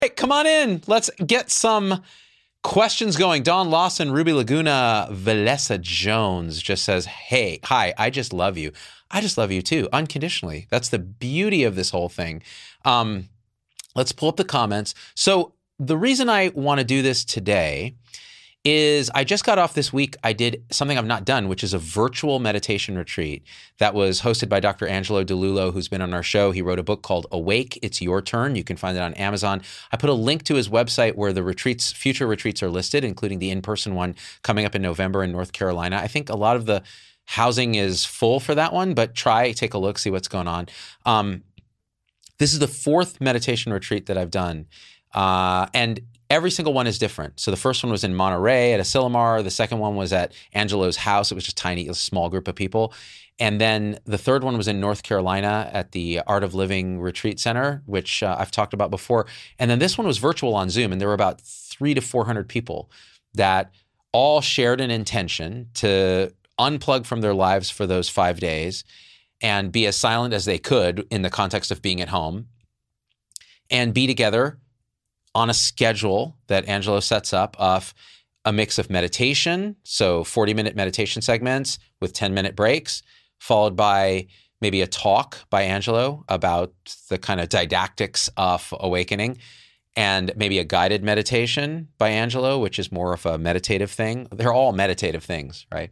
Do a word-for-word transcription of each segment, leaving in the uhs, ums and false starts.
right, come on in. Let's get some questions going. Don Lawson, Ruby Laguna, Valessa Jones just says, hey, hi, I just love you. I just love you too, unconditionally. That's the beauty of this whole thing. Um, let's pull up the comments. So the reason I want to do this today is I just got off this week. I did something I've not done, which is a virtual meditation retreat that was hosted by Doctor Angelo DeLullo, who's been on our show. He wrote a book called Awake, It's Your Turn. You can find it on Amazon. I put a link to his website where the retreats, future retreats are listed, including the in-person one coming up in November in North Carolina. I think a lot of the housing is full for that one, but try, take a look, see what's going on. Um, this is the fourth meditation retreat that I've done. Uh, and every single one is different. So the first one was in Monterey at Asilomar. The second one was at Angelo's house. It was just tiny, a small group of people. And then the third one was in North Carolina at the Art of Living Retreat Center, which uh, I've talked about before. And then this one was virtual on Zoom. And there were about three to four hundred people that all shared an intention to unplug from their lives for those five days and be as silent as they could in the context of being at home and be together on a schedule that Angelo sets up of a mix of meditation, so forty minute meditation segments with ten minute breaks, followed by maybe a talk by Angelo about the kind of didactics of awakening, and maybe a guided meditation by Angelo, which is more of a meditative thing. They're all meditative things, right?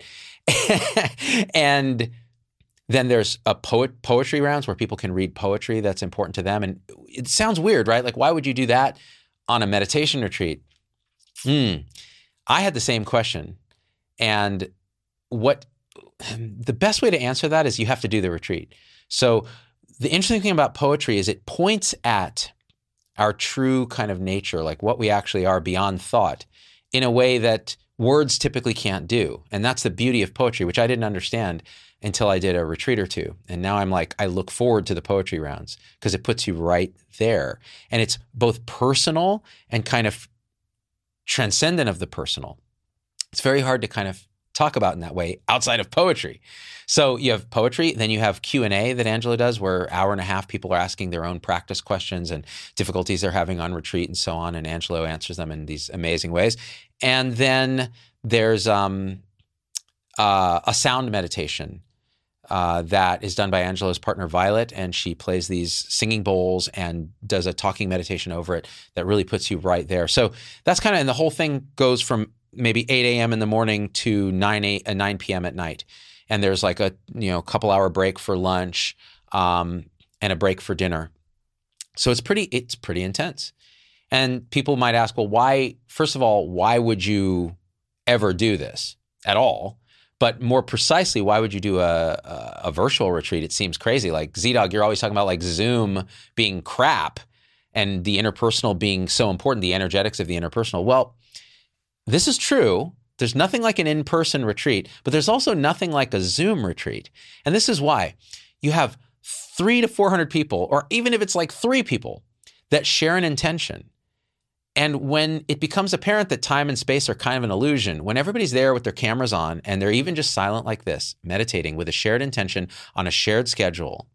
And then there's a poet poetry rounds where people can read poetry that's important to them. And it sounds weird, right? Like, why would you do that on a meditation retreat? Hmm. I had the same question. And what the best way to answer that is you have to do the retreat. So the interesting thing about poetry is it points at our true kind of nature, like what we actually are beyond thought, in a way that words typically can't do. And that's the beauty of poetry, which I didn't understand until I did a retreat or two. And now I'm like, I look forward to the poetry rounds because it puts you right there. And it's both personal and kind of transcendent of the personal. It's very hard to kind of talk about in that way outside of poetry. So you have poetry, then you have Q and A that Angelo does, where hour and a half people are asking their own practice questions and difficulties they're having on retreat and so on. And Angelo answers them in these amazing ways. And then there's um, uh, a sound meditation Uh, that is done by Angelo's partner, Violet, and she plays these singing bowls and does a talking meditation over it that really puts you right there. So that's kind of, and the whole thing goes from maybe eight a.m. in the morning to nine p.m. at night. And there's like a, you know, couple hour break for lunch um, and a break for dinner. So it's pretty, it's pretty intense. And people might ask, well, why, first of all, why would you ever do this at all? But more precisely, why would you do a, a, a virtual retreat? It seems crazy. Like, Z-Dog, you're always talking about like Zoom being crap and the interpersonal being so important, the energetics of the interpersonal. Well, this is true. There's nothing like an in-person retreat, but there's also nothing like a Zoom retreat. And this is why. You have three to four hundred people, or even if it's like three people, that share an intention. And when it becomes apparent that time and space are kind of an illusion, when everybody's there with their cameras on and they're even just silent like this, meditating with a shared intention on a shared schedule,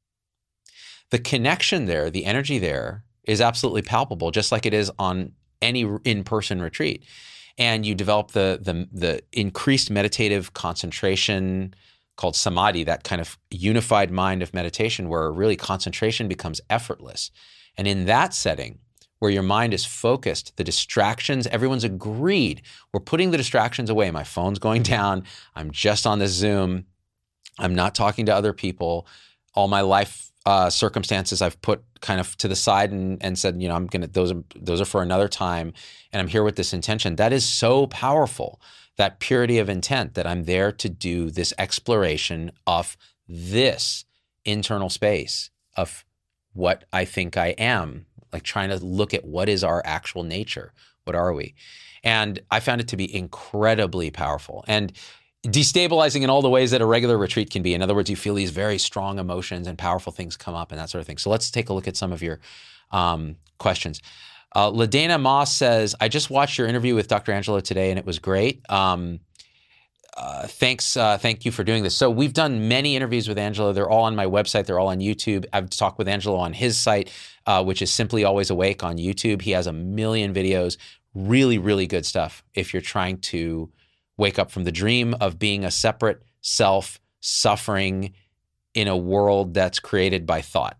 the connection there, the energy there is absolutely palpable, just like it is on any in-person retreat. And you develop the, the, the increased meditative concentration called samadhi, that kind of unified mind of meditation where really concentration becomes effortless. And in that setting, where your mind is focused, the distractions, everyone's agreed. We're putting the distractions away. My phone's going down. I'm just on this Zoom. I'm not talking to other people. All my life uh, circumstances I've put kind of to the side and, and said, you know, I'm gonna, those are, those are for another time. And I'm here with this intention. That is so powerful, that purity of intent, that I'm there to do this exploration of this internal space of what I think I am. Like trying to look at what is our actual nature. What are we? And I found it to be incredibly powerful and destabilizing in all the ways that a regular retreat can be. In other words, you feel these very strong emotions and powerful things come up and that sort of thing. So let's take a look at some of your um, questions. Uh, LaDana Moss says, I just watched your interview with Doctor Angelo today and it was great. Um, uh, thanks, uh, thank you for doing this. So we've done many interviews with Angelo. They're all on my website. They're all on YouTube. I've talked with Angelo on his site, uh, which is Simply Always Awake on YouTube. He has a million videos, really, really good stuff if you're trying to wake up from the dream of being a separate self suffering in a world that's created by thought.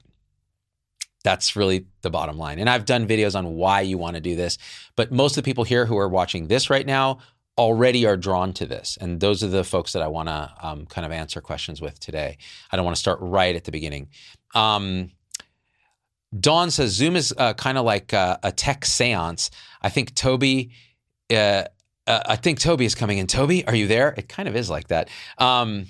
That's really the bottom line. And I've done videos on why you want to do this, but most of the people here who are watching this right now already are drawn to this. And those are the folks that I want to um, kind of answer questions with today. I don't want to start right at the beginning. Um, Dawn says, Zoom is uh, kind of like uh, a tech seance. I think Toby, uh, uh, I think Toby is coming in. Toby, are you there? It kind of is like that. Um,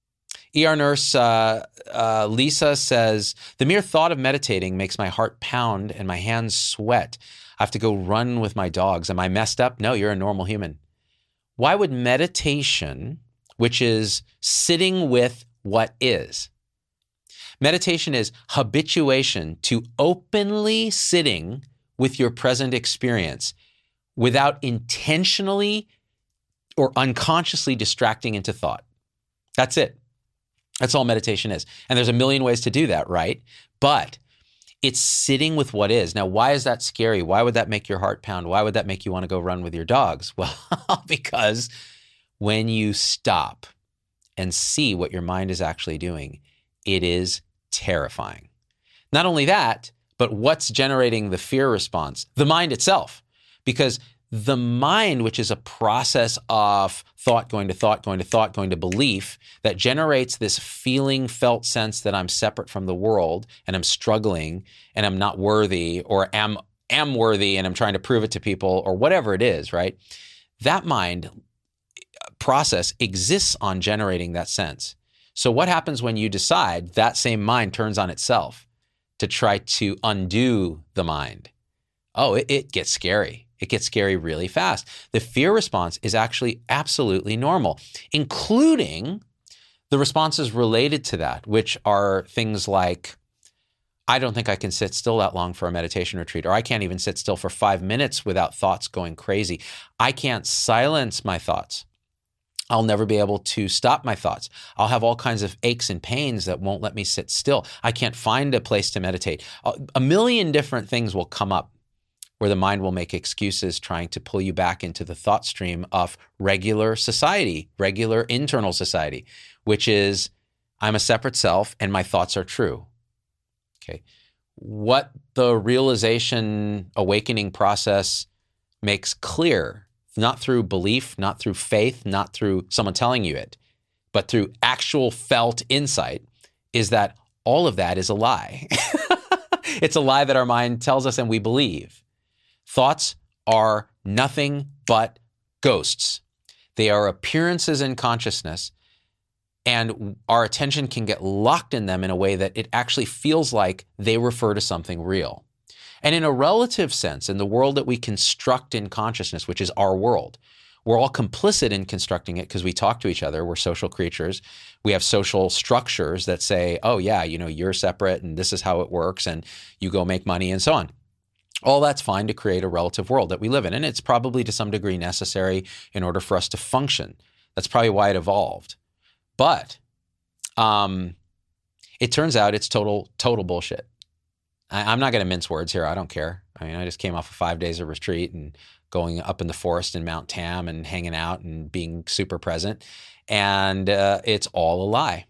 E R nurse uh, uh, Lisa says, the mere thought of meditating makes my heart pound and my hands sweat. I have to go run with my dogs. Am I messed up? No, you're a normal human. Why would meditation, which is sitting with what is, meditation is habituation to openly sitting with your present experience without intentionally or unconsciously distracting into thought. That's it. That's all meditation is. And there's a million ways to do that, right? But it's sitting with what is. Now, why is that scary? Why would that make your heart pound? Why would that make you want to go run with your dogs? Well, because when you stop and see what your mind is actually doing, it is terrifying. Not only that, but what's generating the fear response? The mind itself. Because the mind, which is a process of thought going to thought, going to thought, going to belief, that generates this feeling, felt sense that I'm separate from the world and I'm struggling and I'm not worthy, or am am worthy and I'm trying to prove it to people, or whatever it is, right? That mind process exists on generating that sense. So what happens when you decide that same mind turns on itself to try to undo the mind? Oh, it, it gets scary. It gets scary really fast. The fear response is actually absolutely normal, including the responses related to that, which are things like, I don't think I can sit still that long for a meditation retreat, or I can't even sit still for five minutes without thoughts going crazy. I can't silence my thoughts. I'll never be able to stop my thoughts. I'll have all kinds of aches and pains that won't let me sit still. I can't find a place to meditate. A million different things will come up where the mind will make excuses trying to pull you back into the thought stream of regular society, regular internal society, which is, I'm a separate self and my thoughts are true. Okay. What the realization awakening process makes clear, not through belief, not through faith, not through someone telling you it, but through actual felt insight, is that all of that is a lie. It's a lie that our mind tells us and we believe. Thoughts are nothing but ghosts. They are appearances in consciousness, and our attention can get locked in them in a way that it actually feels like they refer to something real. And in a relative sense, in the world that we construct in consciousness, which is our world, we're all complicit in constructing it because we talk to each other. We're social creatures. We have social structures that say, oh yeah, you know, you're separate and this is how it works and you go make money and so on. All that's fine to create a relative world that we live in. And it's probably to some degree necessary in order for us to function. That's probably why it evolved. But um, it turns out it's total, total bullshit. I, I'm not going to mince words here. I don't care. I mean, I just came off of five days of retreat and going up in the forest in Mount Tam and hanging out and being super present. And uh, it's all a lie.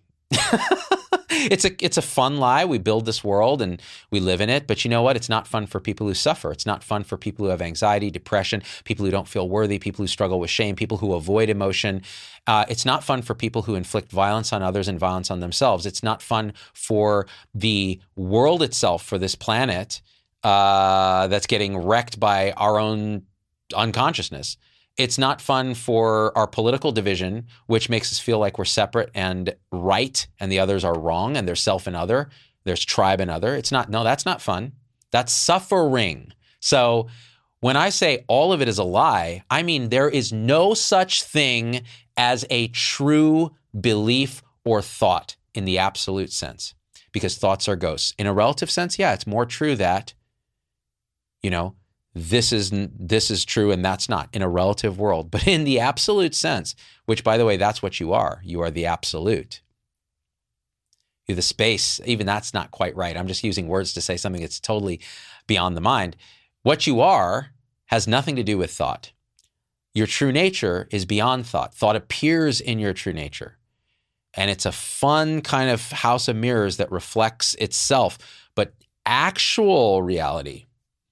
It's a it's a fun lie. We build this world and we live in it. But you know what? It's not fun for people who suffer. It's not fun for people who have anxiety, depression, people who don't feel worthy, people who struggle with shame, people who avoid emotion. Uh, it's not fun for people who inflict violence on others and violence on themselves. It's not fun for the world itself, for this planet uh, that's getting wrecked by our own unconsciousness. It's not fun for our political division, which makes us feel like we're separate and right and the others are wrong and there's self and other, there's tribe and other. It's not, no, that's not fun. That's suffering. So when I say all of it is a lie, I mean there is no such thing as a true belief or thought in the absolute sense, because thoughts are ghosts. In a relative sense, yeah, it's more true that, you know, this is this is true and that's not in a relative world. But in the absolute sense, which by the way, that's what you are. You are the absolute. You're the space. Even that's not quite right. I'm just using words to say something that's totally beyond the mind. What you are has nothing to do with thought. Your true nature is beyond thought. Thought appears in your true nature. And it's a fun kind of house of mirrors that reflects itself. But actual reality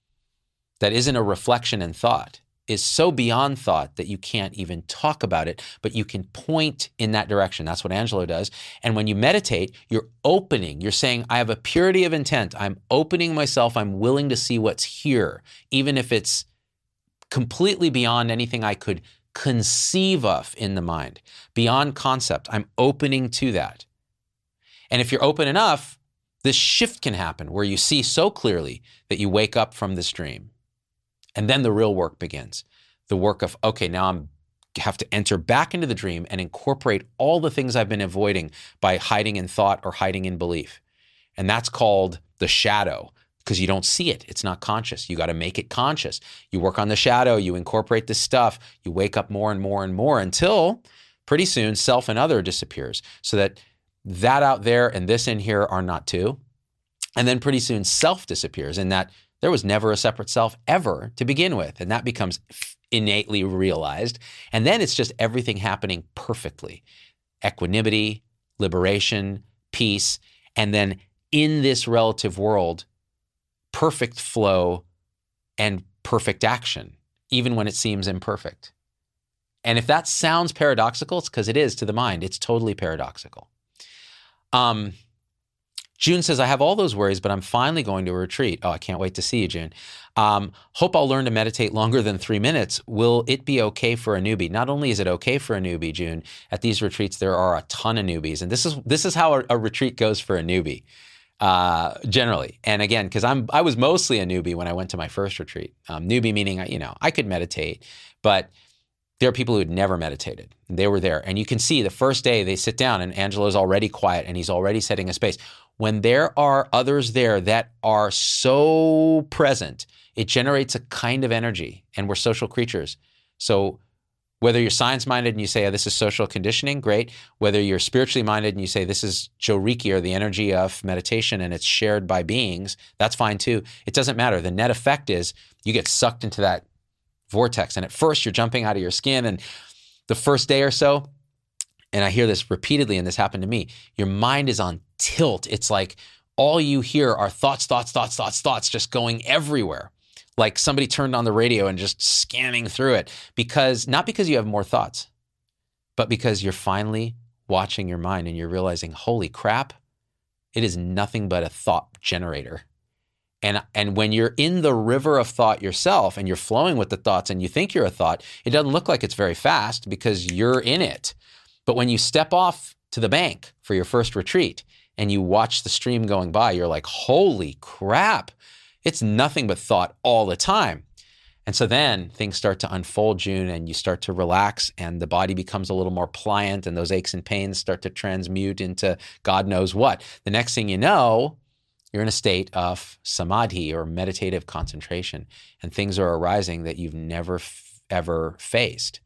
that isn't a reflection in thought is so beyond thought that you can't even talk about it, but you can point in that direction. That's what Angelo does. And when you meditate, you're opening. You're saying, I have a purity of intent. I'm opening myself. I'm willing to see what's here, even if it's completely beyond anything I could conceive of in the mind, beyond concept. I'm opening to that. And if you're open enough, this shift can happen where you see so clearly that you wake up from this dream. And then the real work begins. The work of, okay, now I'm have to enter back into the dream and incorporate all the things I've been avoiding by hiding in thought or hiding in belief. And that's called the shadow, because you don't see it. It's not conscious. You got to make it conscious. You work on the shadow, you incorporate this stuff, you wake up more and more and more until pretty soon self and other disappears, so that that out there and this in here are not two. And then pretty soon self disappears, in that there was never a separate self ever to begin with. And that becomes innately realized. And then it's just everything happening perfectly. Equanimity, liberation, peace. And then in this relative world, perfect flow and perfect action, even when it seems imperfect. And if that sounds paradoxical, it's because it is to the mind. It's totally paradoxical. Um, June says, I have all those worries, but I'm finally going to a retreat. Oh, I can't wait to see you, June. Um, hope I'll learn to meditate longer than three minutes. Will it be okay for a newbie? Not only is it okay for a newbie, June, at these retreats, there are a ton of newbies. And this is this is how a, a retreat goes for a newbie, uh, generally. And again, because I'm I was mostly a newbie when I went to my first retreat. Um, newbie meaning, you know, I could meditate, but there are people who had never meditated. They were there. And you can see the first day they sit down and Angelo's already quiet and he's already setting a space. When there are others there that are so present, it generates a kind of energy, and we're social creatures. So whether you're science-minded and you say, oh, this is social conditioning, great. Whether you're spiritually minded and you say, this is Joriki, or the energy of meditation, and it's shared by beings, that's fine too. It doesn't matter. The net effect is you get sucked into that vortex. And at first you're jumping out of your skin, and the first day or so, and I hear this repeatedly, and this happened to me, your mind is on tilt. It's like all you hear are thoughts, thoughts, thoughts, thoughts, thoughts just going everywhere. Like somebody turned on the radio and just scanning through it. Because, not because you have more thoughts, but because you're finally watching your mind and you're realizing, holy crap, it is nothing but a thought generator. And, and when you're in the river of thought yourself and you're flowing with the thoughts and you think you're a thought, it doesn't look like it's very fast because you're in it. But when you step off to the bank for your first retreat and you watch the stream going by, you're like, holy crap, it's nothing but thought all the time. And so then things start to unfold, June, and you start to relax and the body becomes a little more pliant and those aches and pains start to transmute into God knows what. The next thing you know, you're in a state of samadhi, or meditative concentration, and things are arising that you've never f- ever faced.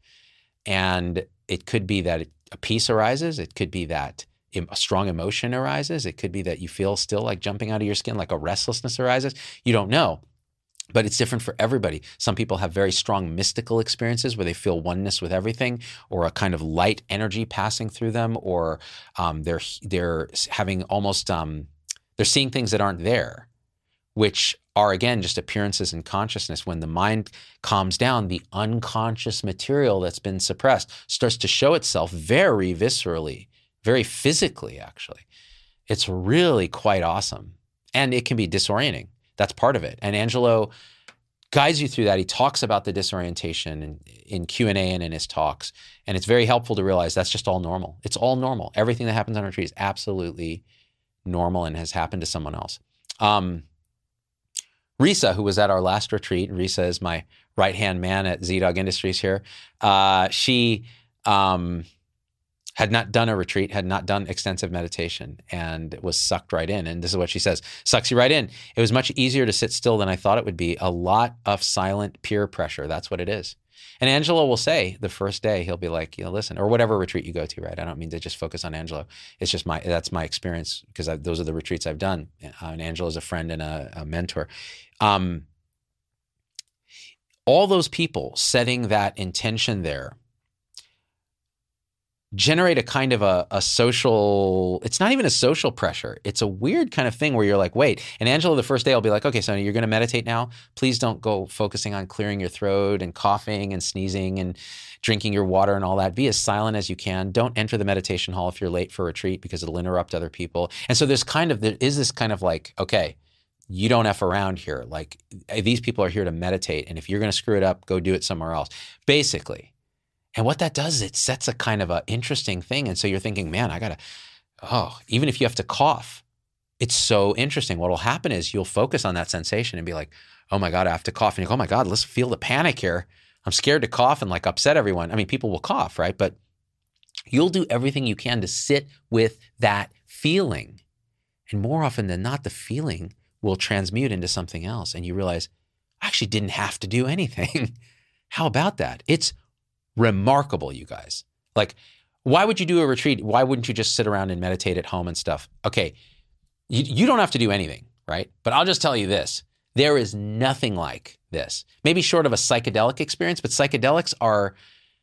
And it could be that a peace arises. It could be that a strong emotion arises. It could be that you feel still like jumping out of your skin, like a restlessness arises. You don't know, but it's different for everybody. Some people have very strong mystical experiences where they feel oneness with everything, or a kind of light energy passing through them, or um, they're they're having almost um, they're seeing things that aren't there, which are, again, just appearances in consciousness. When the mind calms down, the unconscious material that's been suppressed starts to show itself very viscerally, very physically, actually. It's really quite awesome. And it can be disorienting. That's part of it. And Angelo guides you through that. He talks about the disorientation in, in Q and A and in his talks. And it's very helpful to realize that's just all normal. It's all normal. Everything that happens on a retreat is absolutely normal and has happened to someone else. Um, Risa, who was at our last retreat, Risa is my right-hand man at Z-Dog Industries here. Uh, she um, had not done a retreat, had not done extensive meditation, and was sucked right in. And this is what she says, sucks you right in. It was much easier to sit still than I thought it would be. A lot of silent peer pressure. That's what it is. And Angelo will say the first day, he'll be like, you know, listen, or whatever retreat you go to, right? I don't mean to just focus on Angelo. It's just my, that's my experience because I, those are the retreats I've done. Uh, and Angelo's a friend and a, a mentor. Um, all those people setting that intention there generate a kind of a, a social, it's not even a social pressure. It's a weird kind of thing where you're like, wait, and Angela the first day will be like, okay, Sonia, you're going to meditate now. Please don't go focusing on clearing your throat and coughing and sneezing and drinking your water and all that. Be as silent as you can. Don't enter the meditation hall if you're late for a retreat because it'll interrupt other people. And so there's kind of, there is this kind of like, okay, you don't F around here. Like these people are here to meditate. And if you're going to screw it up, go do it somewhere else. Basically. And what that does is it sets a kind of an interesting thing. And so you're thinking, man, I got to, oh, even if you have to cough, it's so interesting. What will happen is you'll focus on that sensation and be like, oh my God, I have to cough. And you go, oh my God, let's feel the panic here. I'm scared to cough and like upset everyone. I mean, people will cough, right? But you'll do everything you can to sit with that feeling. And more often than not, the feeling will transmute into something else. And you realize, I actually didn't have to do anything. How about that? It's remarkable, you guys. Like, why would you do a retreat? Why wouldn't you just sit around and meditate at home and stuff? Okay, you, you don't have to do anything, right? But I'll just tell you this. There is nothing like this. Maybe short of a psychedelic experience, but psychedelics are,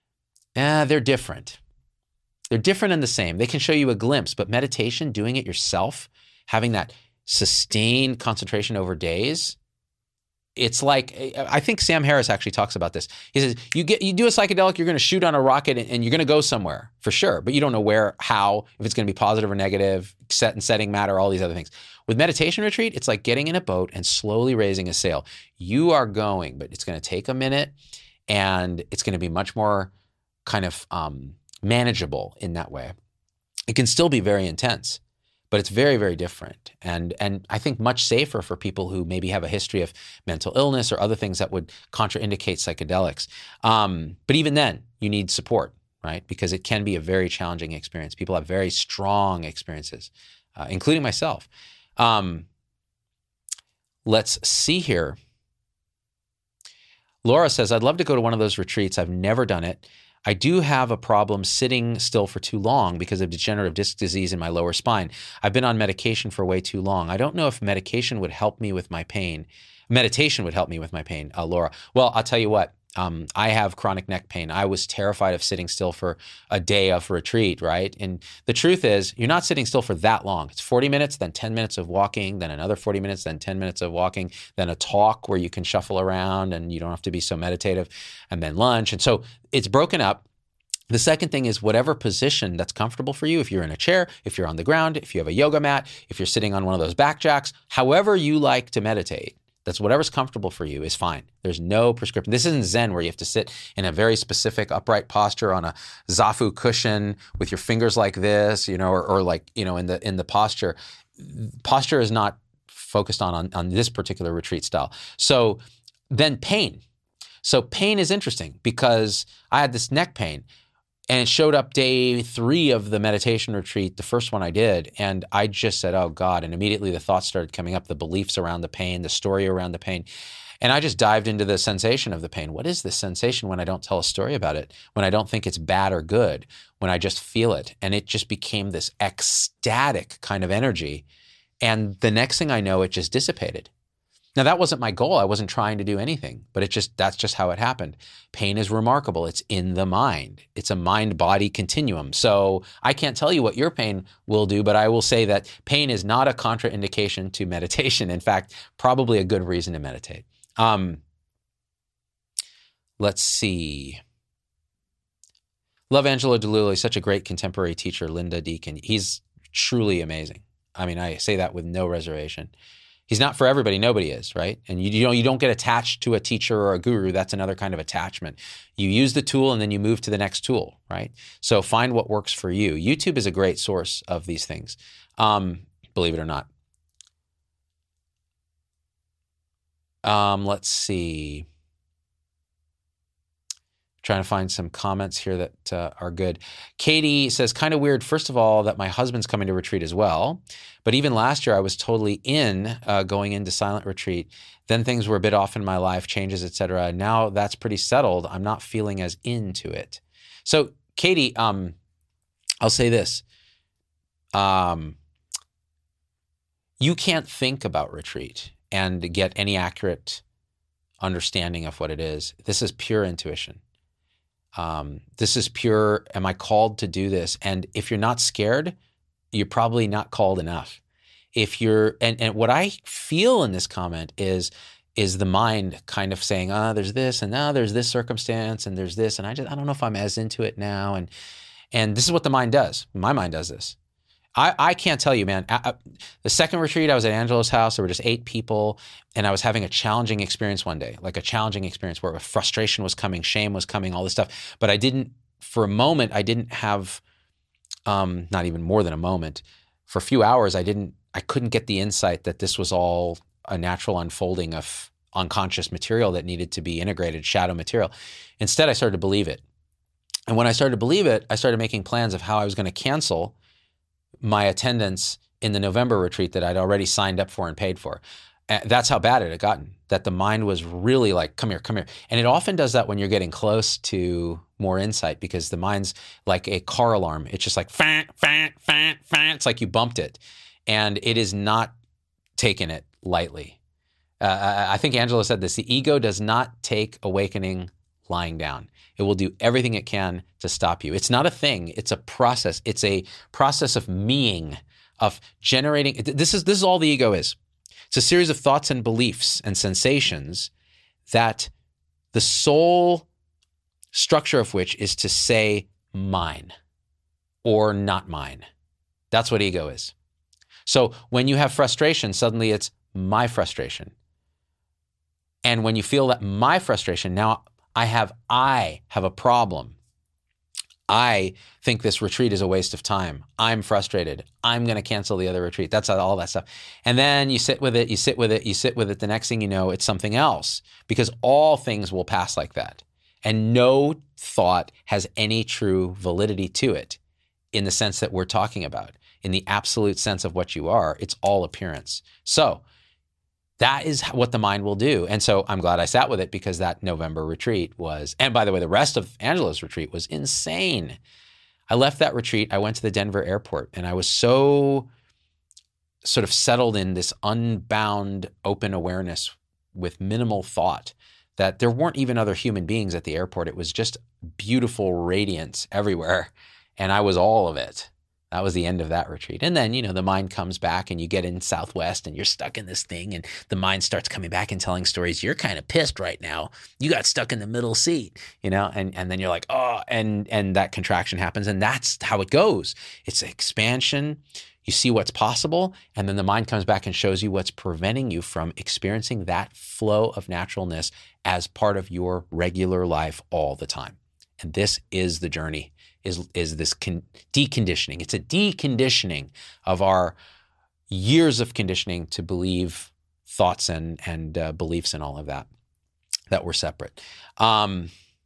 eh, they're different. They're different and the same. They can show you a glimpse, but meditation, doing it yourself, having that sustained concentration over days, it's like, I think Sam Harris actually talks about this. He says, you get, you do a psychedelic, you're going to shoot on a rocket and, and you're going to go somewhere for sure, but you don't know where, how, if it's going to be positive or negative, set and setting matter, all these other things. With meditation retreat, it's like getting in a boat and slowly raising a sail. You are going, but it's going to take a minute and it's going to be much more kind of um, manageable in that way. It can still be very intense, but it's very, very different. And and I think much safer for people who maybe have a history of mental illness or other things that would contraindicate psychedelics. Um, but even then, you need support, right? Because it can be a very challenging experience. People have very strong experiences, uh, including myself. Um, let's see here. Laura says, I'd love to go to one of those retreats. I've never done it. I do have a problem sitting still for too long because of degenerative disc disease in my lower spine. I've been on medication for way too long. I don't know if medication would help me with my pain. Meditation would help me with my pain, uh, Laura. Well, I'll tell you what. Um, I have chronic neck pain. I was terrified of sitting still for a day of retreat, right? And the truth is, you're not sitting still for that long. It's forty minutes, then ten minutes of walking, then another forty minutes, then ten minutes of walking, then a talk where you can shuffle around and you don't have to be so meditative, and then lunch. And so it's broken up. The second thing is whatever position that's comfortable for you. If you're in a chair, if you're on the ground, if you have a yoga mat, if you're sitting on one of those back jacks, however you like to meditate, that's whatever's comfortable for you is fine. There's no prescription. This isn't Zen where you have to sit in a very specific upright posture on a zafu cushion with your fingers like this, you know, or, or like, you know, in the in the posture. Posture is not focused on, on on this particular retreat style. So then pain. So pain is interesting because I had this neck pain. And it showed up day three of the meditation retreat, the first one I did. And I just said, oh God. And immediately the thoughts started coming up, the beliefs around the pain, the story around the pain. And I just dived into the sensation of the pain. What is this sensation when I don't tell a story about it? When I don't think it's bad or good? When I just feel it? And it just became this ecstatic kind of energy. And the next thing I know, it just dissipated. Now, that wasn't my goal. I wasn't trying to do anything, but it just, that's just how it happened. Pain is remarkable. It's in the mind. It's a mind-body continuum. So I can't tell you what your pain will do, but I will say that pain is not a contraindication to meditation. In fact, probably a good reason to meditate. Um, let's see. Love Angelo DeLullo. He's such a great contemporary teacher, Linda Deacon. He's truly amazing. I mean, I say that with no reservation. He's not for everybody. Nobody is, right? And you, you know, you don't get attached to a teacher or a guru. That's another kind of attachment. You use the tool and then you move to the next tool, right? So find what works for you. YouTube is a great source of these things, um, believe it or not. Um, let's see. Trying to find some comments here that uh, are good. Katie says, kind of weird, first of all, that my husband's coming to retreat as well. But even last year, I was totally in uh, going into silent retreat. Then things were a bit off in my life, changes, et cetera. Now that's pretty settled. I'm not feeling as into it. So, Katie, um, I'll say this. Um, you can't think about retreat and get any accurate understanding of what it is. This is pure intuition. Um, this is pure, am I called to do this? And if you're not scared, you're probably not called enough. If you're, and, and what I feel in this comment is, is the mind kind of saying, ah, oh, there's this, and now there's this circumstance, and there's this, and I just, I don't know if I'm as into it now. And, and this is what the mind does. My mind does this. I, I can't tell you, man. I, I, the second retreat, I was at Angelo's house. There were just eight people, and I was having a challenging experience one day, like a challenging experience where frustration was coming, shame was coming, all this stuff. But I didn't, for a moment, I didn't have, um, not even more than a moment. For a few hours, I didn't, I couldn't get the insight that this was all a natural unfolding of unconscious material that needed to be integrated, shadow material. Instead, I started to believe it. And when I started to believe it, I started making plans of how I was going to cancel my attendance in the November retreat that I'd already signed up for and paid for. And that's how bad it had gotten, that the mind was really like, come here, come here. And it often does that when you're getting close to more insight, because the mind's like a car alarm. It's just like, fan, fan, fan, fan. It's like you bumped it. And it is not taking it lightly. Uh, I think Angelo said this, the ego does not take awakening lying down. It will do everything it can to stop you. It's not a thing. It's a process. It's a process of meing, of generating. This is, this is all the ego is. It's a series of thoughts and beliefs and sensations that the sole structure of which is to say mine or not mine. That's what ego is. So when you have frustration, suddenly it's my frustration. And when you feel that my frustration, now I have, I have a problem. I think this retreat is a waste of time. I'm frustrated. I'm going to cancel the other retreat. That's all that stuff. And then you sit with it, you sit with it, you sit with it. The next thing you know, it's something else, because all things will pass like that. And no thought has any true validity to it in the sense that we're talking about. In the absolute sense of what you are, it's all appearance. So that is what the mind will do. And so I'm glad I sat with it, because that November retreat was, and by the way, the rest of Angelo's retreat was insane. I left that retreat, I went to the Denver airport, and I was so sort of settled in this unbound open awareness with minimal thought that there weren't even other human beings at the airport. It was just beautiful radiance everywhere. And I was all of it. That was the end of that retreat. And then, you know, the mind comes back and you get in Southwest and you're stuck in this thing, and the mind starts coming back and telling stories. You're kind of pissed right now. You got stuck in the middle seat, you know, and, and then you're like, oh, and, and that contraction happens. And that's how it goes. It's expansion. You see what's possible. And then the mind comes back and shows you what's preventing you from experiencing that flow of naturalness as part of your regular life all the time. And this is the journey. Is is this con- deconditioning. It's a deconditioning of our years of conditioning to believe thoughts and and uh, beliefs and all of that, that we're separate. Um,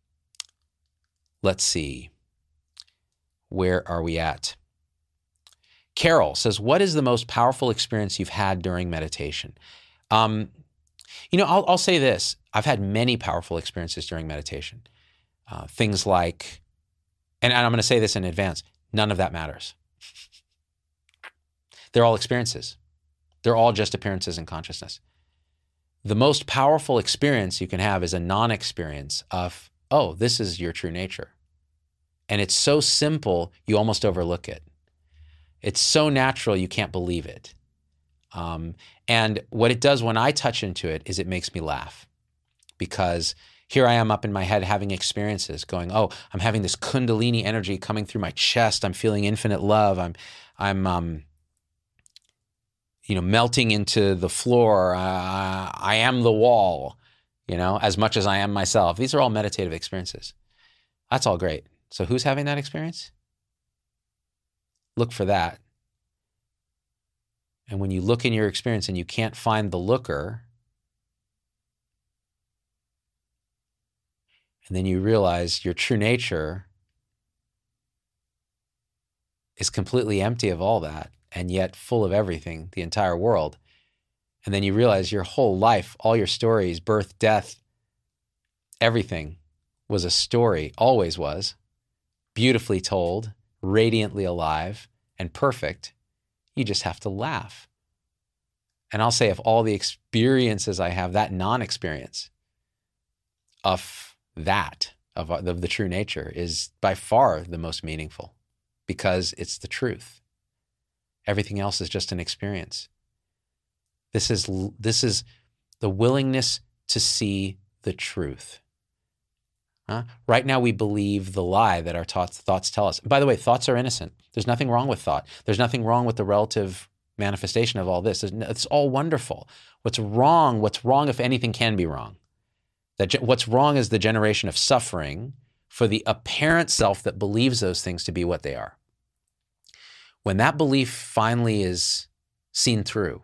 let's see. Where are we at? Carol says, what is the most powerful experience you've had during meditation? Um, you know, I'll, I'll say this. I've had many powerful experiences during meditation. Uh, things like, and I'm going to say this in advance, none of that matters. They're all experiences. They're all just appearances in consciousness. The most powerful experience you can have is a non-experience of, oh, this is your true nature. And it's so simple, you almost overlook it. It's so natural, you can't believe it. Um, and what it does when I touch into it is it makes me laugh, because here I am up in my head having experiences going, oh, I'm having this Kundalini energy coming through my chest. I'm feeling infinite love. I'm, I'm, um, you know, melting into the floor. Uh, I am the wall, you know, as much as I am myself. These are all meditative experiences. That's all great. So who's having that experience? Look for that. And when you look in your experience and you can't find the looker, And then you realize your true nature is completely empty of all that and yet full of everything, the entire world. And then you realize your whole life, all your stories, birth, death, everything was a story, always was, beautifully told, radiantly alive, and perfect. You just have to laugh. And I'll say, of all the experiences I have, that non-experience of that, of, of the true nature, is by far the most meaningful because it's the truth. Everything else is just an experience. This is, this is the willingness to see the truth. Huh? Right now we believe the lie that our thoughts, thoughts tell us. By the way, thoughts are innocent. There's nothing wrong with thought. There's nothing wrong with the relative manifestation of all this. It's all wonderful. What's wrong, what's wrong if anything can be wrong? That what's wrong is the generation of suffering for the apparent self that believes those things to be what they are. When that belief finally is seen through,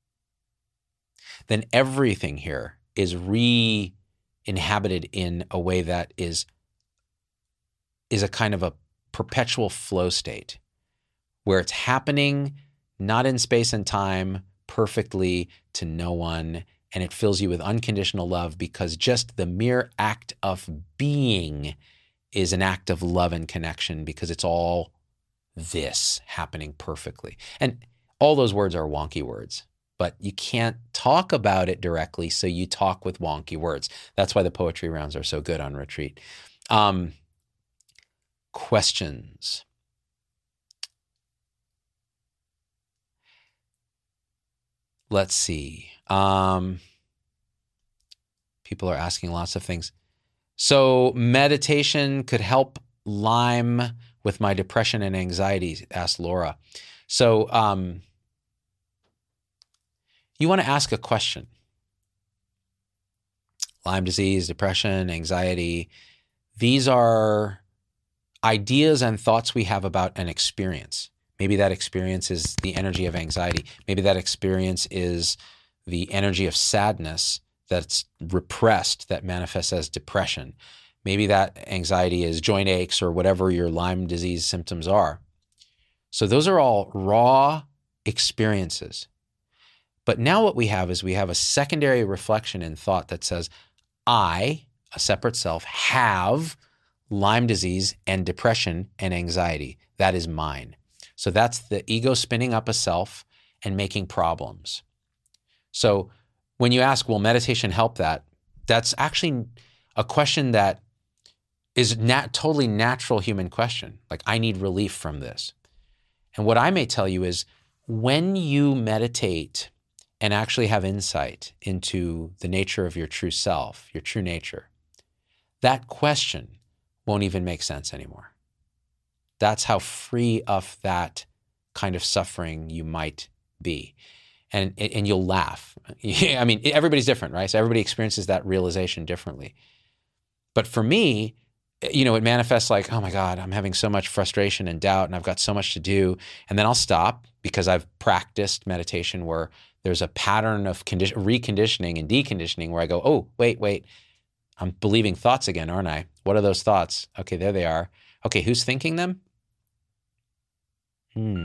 then everything here is re-inhabited in a way that is, is a kind of a perpetual flow state where it's happening not in space and time perfectly to no one, and it fills you with unconditional love because just the mere act of being is an act of love and connection because it's all this happening perfectly. And all those words are wonky words, but you can't talk about it directly, so you talk with wonky words. That's why the poetry rounds are so good on retreat. Um, questions? Let's see. Um, people are asking lots of things. So meditation could help Lyme with my depression and anxiety, asked Laura. So um, you want to ask a question. Lyme disease, depression, anxiety. These are ideas and thoughts we have about an experience. Maybe that experience is the energy of anxiety. Maybe that experience is the energy of sadness that's repressed that manifests as depression. Maybe that anxiety is joint aches or whatever your Lyme disease symptoms are. So those are all raw experiences. But now what we have is we have a secondary reflection in thought that says, I, a separate self, have Lyme disease and depression and anxiety. That is mine. So that's the ego spinning up a self and making problems. So when you ask, will meditation help that? That's actually a question that is nat- totally natural human question. Like, I need relief from this. And what I may tell you is when you meditate and actually have insight into the nature of your true self, your true nature, that question won't even make sense anymore. That's how free of that kind of suffering you might be. And, and you'll laugh. I mean, everybody's different, right? So everybody experiences that realization differently. But for me, you know, it manifests like, oh my God, I'm having so much frustration and doubt and I've got so much to do. And then I'll stop because I've practiced meditation where there's a pattern of condition, reconditioning and deconditioning where I go, oh, wait, wait, I'm believing thoughts again, aren't I? What are those thoughts? Okay, there they are. Okay, who's thinking them? Hmm.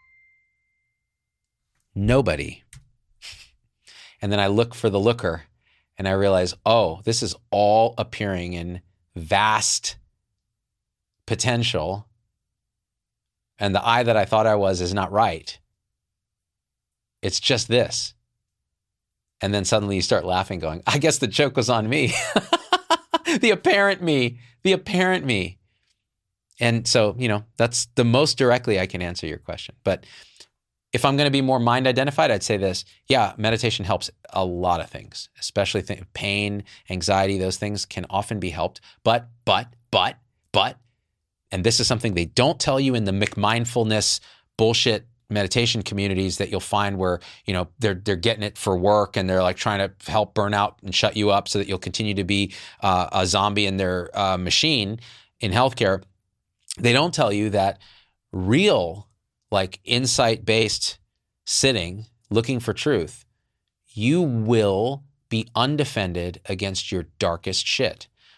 Nobody. And then I look for the looker and I realize, oh, this is all appearing in vast potential. And the I that I thought I was is not right. It's just this. And then suddenly you start laughing going, I guess the joke was on me. The apparent me, the apparent me. And so, you know, that's the most directly I can answer your question. But if I'm going to be more mind identified, I'd say this. Yeah, meditation helps a lot of things, especially th- pain, anxiety, those things can often be helped. But, but, but, but, and this is something they don't tell you in the McMindfulness bullshit meditation communities that you'll find where, you know, they're they're getting it for work and they're like trying to help burn out and shut you up so that you'll continue to be uh, a zombie in their uh, machine in healthcare. They don't tell you that real, like insight-based sitting, looking for truth, you will be undefended against your darkest shit.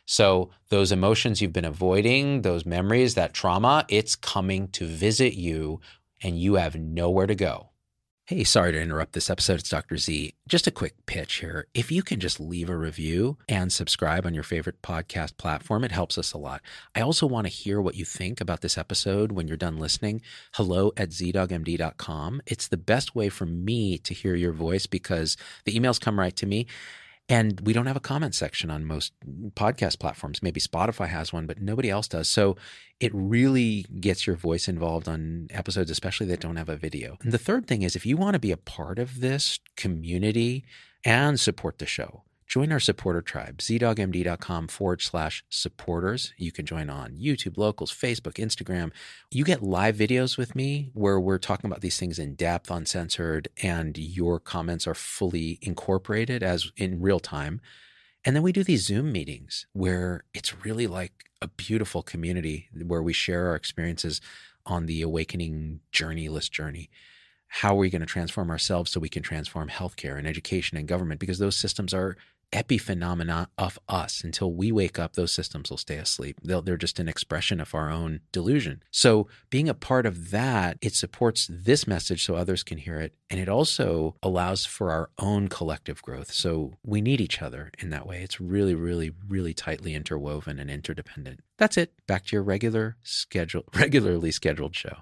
So those emotions you've been avoiding, those memories, that trauma, it's coming to visit you and you have nowhere to go. Hey, sorry to interrupt this episode. It's Doctor Z. Just a quick pitch here. If you can just leave a review and subscribe on your favorite podcast platform, it helps us a lot. I also want to hear what you think about this episode when you're done listening. Hello at z dog m d dot com. It's the best way for me to hear your voice because the emails come right to me. And we don't have a comment section on most podcast platforms. Maybe Spotify has one, but nobody else does. So it really gets your voice involved on episodes, especially that don't have a video. And the third thing is if you want to be a part of this community and support the show, join our supporter tribe, zdogmd.com forward slash supporters. You can join on YouTube, Locals, Facebook, Instagram. You get live videos with me where we're talking about these things in depth, uncensored, and your comments are fully incorporated as in real time. And then we do these Zoom meetings where it's really like a beautiful community where we share our experiences on the awakening journeyless journey. How are we going to transform ourselves so we can transform healthcare and education and government? Because those systems are epiphenomena of us. Until we wake up, those systems will stay asleep. They'll, they're just an expression of our own delusion. So being a part of that, it supports this message so others can hear it. And it also allows for our own collective growth. So we need each other in that way. It's really, really, really tightly interwoven and interdependent. That's it. Back to your regular schedule, regularly scheduled show.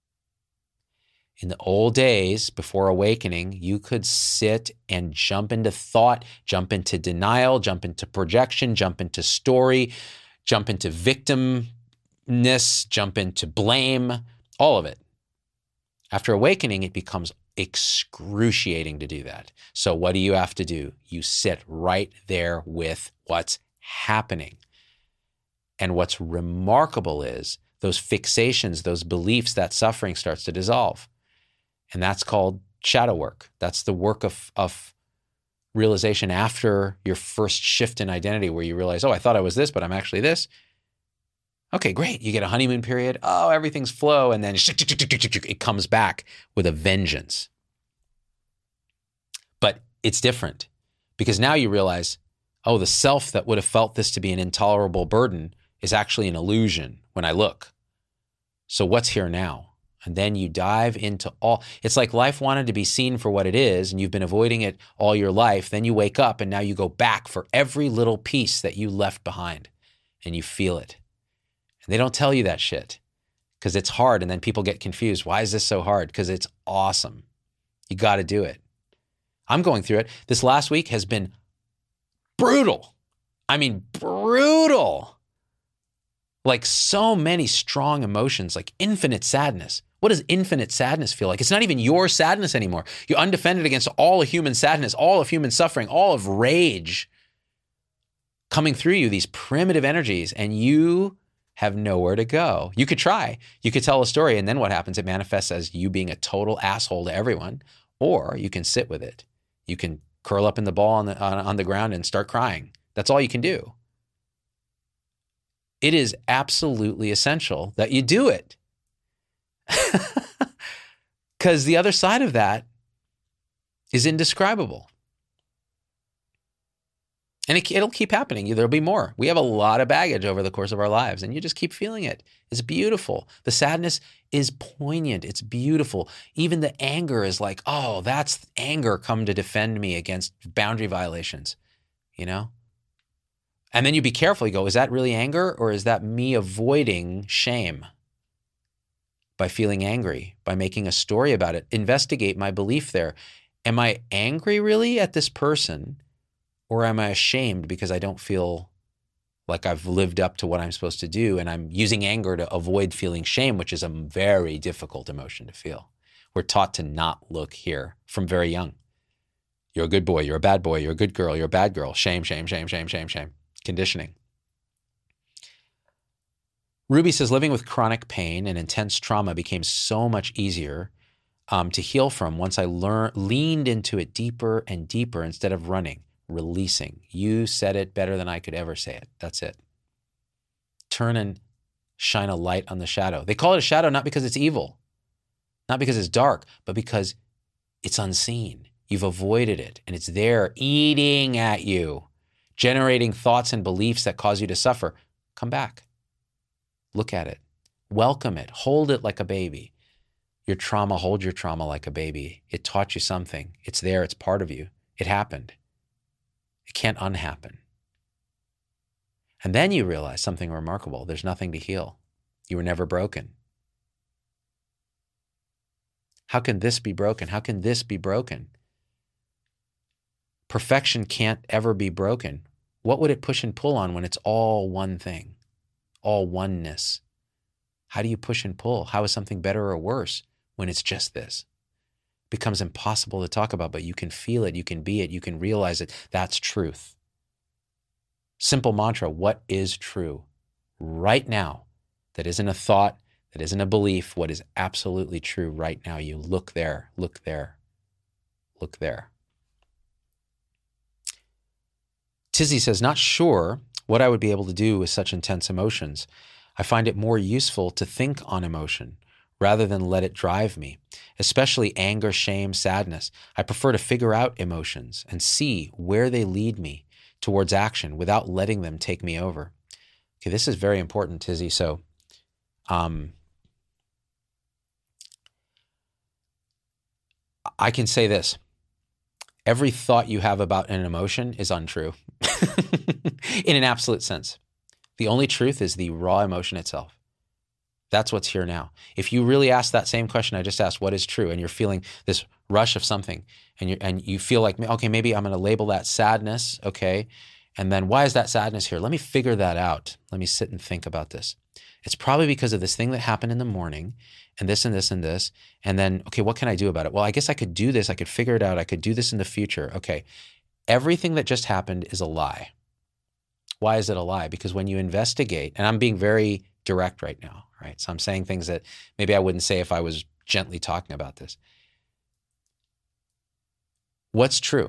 In the old days, before awakening, you could sit and jump into thought, jump into denial, jump into projection, jump into story, jump into victimness, jump into blame, all of it. After awakening, it becomes excruciating to do that. So what do you have to do? You sit right there with what's happening. And what's remarkable is those fixations, those beliefs, that suffering starts to dissolve. And that's called shadow work. That's the work of, of realization after your first shift in identity where you realize, oh, I thought I was this, but I'm actually this. Okay, great. You get a honeymoon period. Oh, everything's flow. And then it comes back with a vengeance. But it's different because now you realize, oh, the self that would have felt this to be an intolerable burden is actually an illusion when I look. So what's here now? And then you dive into all, it's like life wanted to be seen for what it is, and you've been avoiding it all your life. Then you wake up and now you go back for every little piece that you left behind and you feel it. And they don't tell you that shit because it's hard. And then people get confused. Why is this so hard? Because it's awesome. You got to do it. I'm going through it. This last week has been brutal. I mean, brutal. Like so many strong emotions, like infinite sadness. What does infinite sadness feel like? It's not even your sadness anymore. You're undefended against all of human sadness, all of human suffering, all of rage coming through you, these primitive energies, and you have nowhere to go. You could try. You could tell a story, and then what happens? It manifests as you being a total asshole to everyone, or you can sit with it. You can curl up in the ball on the, on, on the ground and start crying. That's all you can do. It is absolutely essential that you do it. Because the other side of that is indescribable. And it, it'll keep happening. There'll be more. We have a lot of baggage over the course of our lives, and you just keep feeling it. It's beautiful. The sadness is poignant. It's beautiful. Even the anger is like, oh, that's anger come to defend me against boundary violations, you know? And then you be careful. You go, is that really anger, or is that me avoiding shame by feeling angry, by making a story about it? Investigate my belief there. Am I angry really at this person, or am I ashamed because I don't feel like I've lived up to what I'm supposed to do, and I'm using anger to avoid feeling shame, which is a very difficult emotion to feel. We're taught to not look here from very young. You're a good boy. You're a bad boy. You're a good girl. You're a bad girl. Shame, shame, shame, shame, shame, shame. Conditioning. Ruby says, living with chronic pain and intense trauma became so much easier um, to heal from once I learned, leaned into it deeper and deeper instead of running, releasing. You said it better than I could ever say it. That's it. Turn and shine a light on the shadow. They call it a shadow not because it's evil, not because it's dark, but because it's unseen. You've avoided it, and it's there eating at you, generating thoughts and beliefs that cause you to suffer, come back. Look at it. Welcome it. Hold it like a baby. Your trauma, hold your trauma like a baby. It taught you something. It's there. It's part of you. It happened. It can't unhappen. And then you realize something remarkable. There's nothing to heal. You were never broken. How can this be broken? How can this be broken? Perfection can't ever be broken. What would it push and pull on when it's all one thing, all oneness? How do you push and pull? How is something better or worse when it's just this? It becomes impossible to talk about, but you can feel it, you can be it, you can realize it. That's truth. Simple mantra, what is true right now? That isn't a thought, that isn't a belief. What is absolutely true right now? You look there, look there, look there. Tizzy says, not sure what I would be able to do with such intense emotions. I find it more useful to think on emotion rather than let it drive me, especially anger, shame, sadness. I prefer to figure out emotions and see where they lead me towards action without letting them take me over. Okay, this is very important, Tizzy. So, um, I can say this. Every thought you have about an emotion is untrue in an absolute sense. The only truth is the raw emotion itself. That's what's here now. If you really ask that same question I just asked, what is true, and you're feeling this rush of something, and you and you feel like, okay, maybe I'm going to label that sadness, okay, and then why is that sadness here? Let me figure that out. Let me sit and think about this. It's probably because of this thing that happened in the morning, and this and this and this, and then, okay, what can I do about it? Well, I guess I could do this. I could figure it out. I could do this in the future. Okay, everything that just happened is a lie. Why is it a lie? Because when you investigate, and I'm being very direct right now, right? So I'm saying things that maybe I wouldn't say if I was gently talking about this. What's true?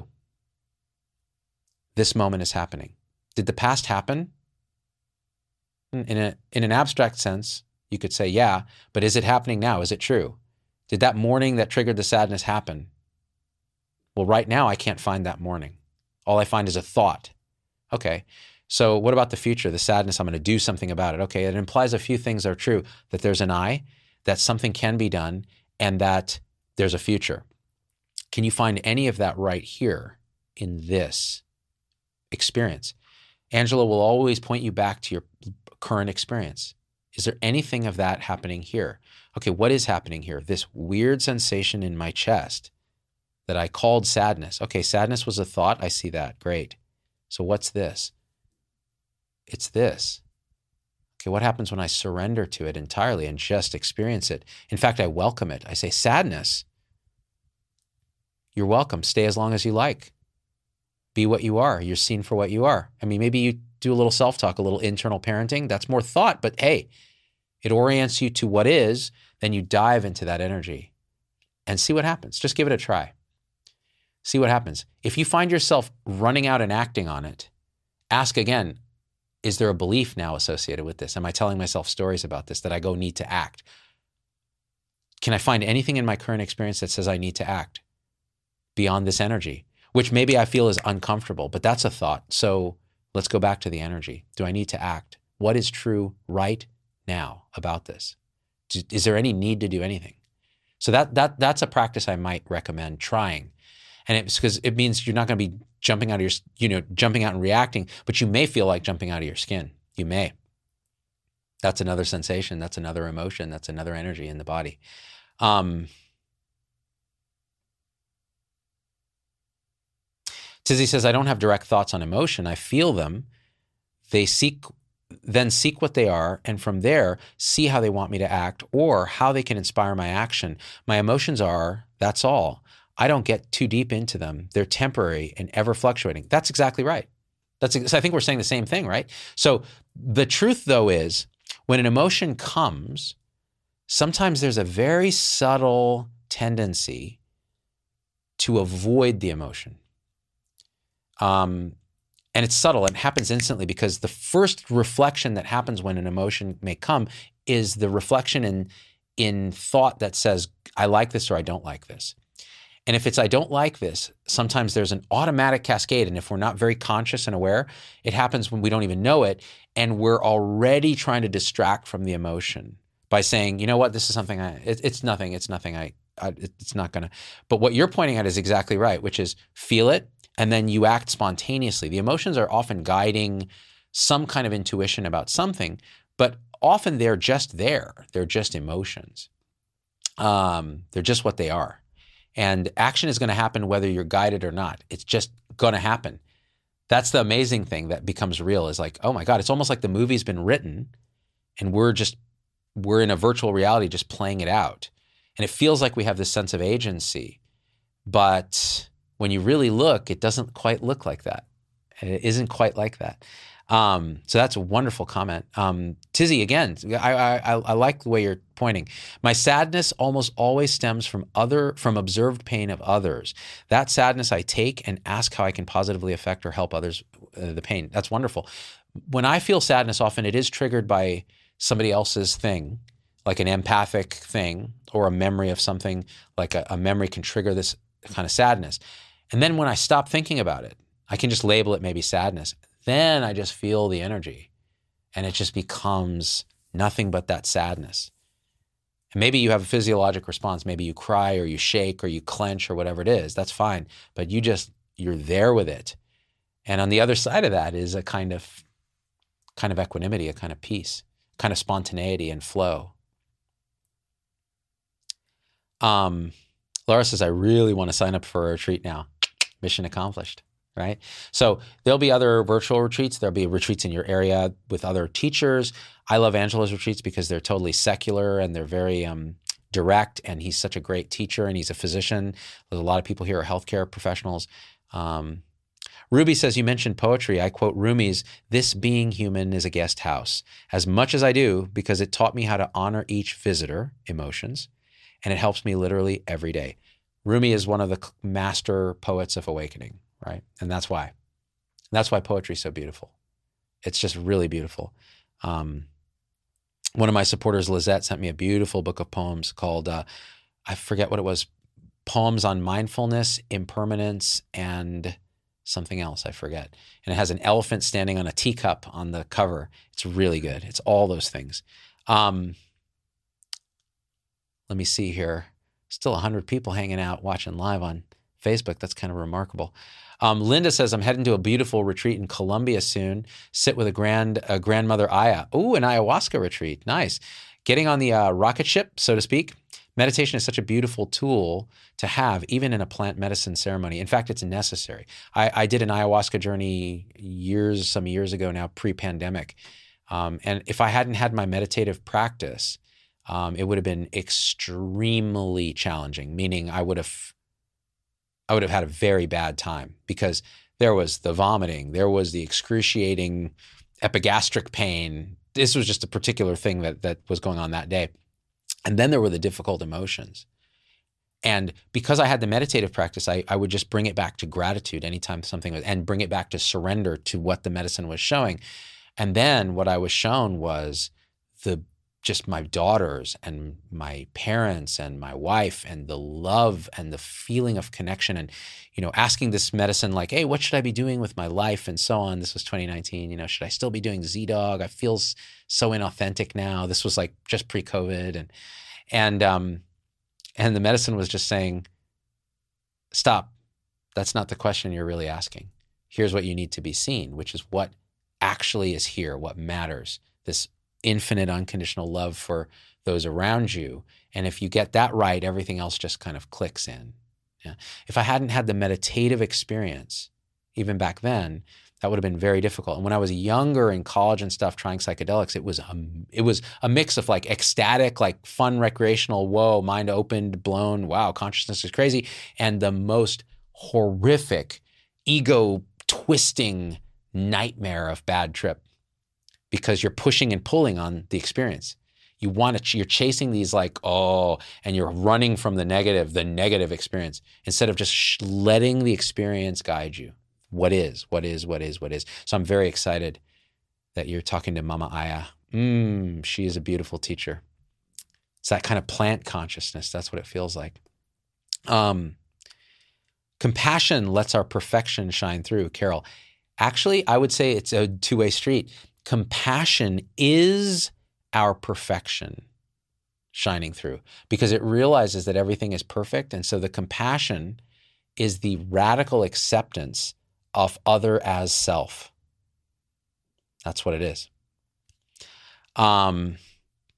This moment is happening. Did the past happen? In a, in an abstract sense, you could say, yeah, but is it happening now? Is it true? Did that morning that triggered the sadness happen? Well, right now, I can't find that morning. All I find is a thought. Okay, so what about the future, the sadness? I'm going to do something about it. Okay, it implies a few things are true, that there's an I, that something can be done, and that there's a future. Can you find any of that right here in this experience? Angela will always point you back to your current experience. Is there anything of that happening here? Okay, what is happening here? This weird sensation in my chest that I called sadness. Okay, sadness was a thought. I see that. Great. So what's this? It's this. Okay, what happens when I surrender to it entirely and just experience it? In fact, I welcome it. I say, sadness, you're welcome. Stay as long as you like. Be what you are. You're seen for what you are. I mean, maybe you do a little self-talk, a little internal parenting. That's more thought, but hey, it orients you to what is, then you dive into that energy and see what happens. Just give it a try. See what happens. If you find yourself running out and acting on it, ask again, is there a belief now associated with this? Am I telling myself stories about this that I go need to act? Can I find anything in my current experience that says I need to act beyond this energy, which maybe I feel is uncomfortable, but that's a thought. So let's go back to the energy. Do I need to act? What is true right now about this? Is there any need to do anything? So that that that's a practice I might recommend trying. And it's because it means you're not going to be jumping out of your, you know, jumping out and reacting, but you may feel like jumping out of your skin. You may. That's another sensation. That's another emotion. That's another energy in the body. Um, Tizzy says, I don't have direct thoughts on emotion. I feel them. They seek, then seek what they are, and from there, see how they want me to act or how they can inspire my action. My emotions are, that's all. I don't get too deep into them. They're temporary and ever fluctuating. That's exactly right. That's, I think we're saying the same thing, right? So the truth, though, is when an emotion comes, sometimes there's a very subtle tendency to avoid the emotion. Um, and it's subtle. It happens instantly because the first reflection that happens when an emotion may come is the reflection in, in thought that says, I like this or I don't like this. And if it's, I don't like this, sometimes there's an automatic cascade. And if we're not very conscious and aware, it happens when we don't even know it. And we're already trying to distract from the emotion by saying, you know what, this is something I, it, it's nothing, it's nothing, I, I it's not gonna. But what you're pointing at is exactly right, which is feel it, and then you act spontaneously. The emotions are often guiding some kind of intuition about something, but often they're just there. They're just emotions. Um, they're just what they are. And action is going to happen whether you're guided or not. It's just going to happen. That's the amazing thing that becomes real, is like, oh my God, it's almost like the movie's been written and we're just, we're in a virtual reality just playing it out. And it feels like we have this sense of agency. But when you really look, it doesn't quite look like that. It isn't quite like that. Um, so that's a wonderful comment. Um, Tizzy, again, I, I, I like the way you're pointing. My sadness almost always stems from other, from observed pain of others. That sadness I take and ask how I can positively affect or help others, uh, the pain. That's wonderful. When I feel sadness, often it is triggered by somebody else's thing, like an empathic thing or a memory of something, like a, a memory can trigger this kind of sadness. And then when I stop thinking about it, I can just label it maybe sadness. Then I just feel the energy and it just becomes nothing but that sadness. And maybe you have a physiologic response. Maybe you cry or you shake or you clench or whatever it is. That's fine. But you just, you're there with it. And on the other side of that is a kind of, kind of equanimity, a kind of peace, kind of spontaneity and flow. Um, Laura says, I really want to sign up for a retreat now. Mission accomplished. Right? So there'll be other virtual retreats. There'll be retreats in your area with other teachers. I love Angelo's retreats because they're totally secular and they're very um, direct, and he's such a great teacher and he's a physician. There's a lot of people here are healthcare professionals. Um, Ruby says, you mentioned poetry. I quote Rumi's, "This being human is a guest house. As much as I do, because it taught me how to honor each visitor, emotions, and it helps me literally every day." Rumi is one of the master poets of awakening. Right? And that's why. That's why poetry is so beautiful. It's just really beautiful. Um, one of my supporters, Lizette, sent me a beautiful book of poems called, uh, I forget what it was, Poems on Mindfulness, Impermanence, and something else, I forget. And it has an elephant standing on a teacup on the cover. It's really good. It's all those things. Um, let me see here. Still one hundred people hanging out, watching live on Facebook. That's kind of remarkable. Um, Linda says, I'm heading to a beautiful retreat in Colombia soon. Sit with a grand a grandmother Aya. Ooh, an ayahuasca retreat. Nice. Getting on the uh, rocket ship, so to speak. Meditation is such a beautiful tool to have, even in a plant medicine ceremony. In fact, it's necessary. I, I did an ayahuasca journey years, some years ago now, pre-pandemic. Um, and if I hadn't had my meditative practice, um, it would have been extremely challenging, meaning I would have I would have had a very bad time because there was the vomiting, there was the excruciating epigastric pain. This was just a particular thing that that was going on that day. And then there were the difficult emotions. And because I had the meditative practice, I, I would just bring it back to gratitude anytime something was, and bring it back to surrender to what the medicine was showing. And then what I was shown was the just my daughters and my parents and my wife and the love and the feeling of connection and, you know, asking this medicine like, hey, what should I be doing with my life and so on. This was twenty nineteen, you know, should I still be doing Z-Dog? I feel so inauthentic now. This was like just pre-COVID. And, and, um, and the medicine was just saying, stop. That's not the question you're really asking. Here's what you need to be seen, which is what actually is here, what matters, this infinite unconditional love for those around you. And if you get that right, everything else just kind of clicks in. Yeah. If I hadn't had the meditative experience, even back then, that would have been very difficult. And when I was younger in college and stuff, trying psychedelics, it was a, it was a mix of like ecstatic, like fun, recreational, whoa, mind opened, blown, wow, consciousness is crazy, and the most horrific, ego twisting nightmare of bad trip. Because you're pushing and pulling on the experience. You want to, you're chasing these like, oh, and you're running from the negative, the negative experience, instead of just sh- letting the experience guide you. What is, what is, what is, what is. So I'm very excited that you're talking to Mama Aya. Mm, she is a beautiful teacher. It's that kind of plant consciousness. That's what it feels like. Um, Compassion lets our perfection shine through, Carol. Actually, I would say it's a two-way street. Compassion is our perfection shining through because it realizes that everything is perfect. And so the compassion is the radical acceptance of other as self. That's what it is. Um,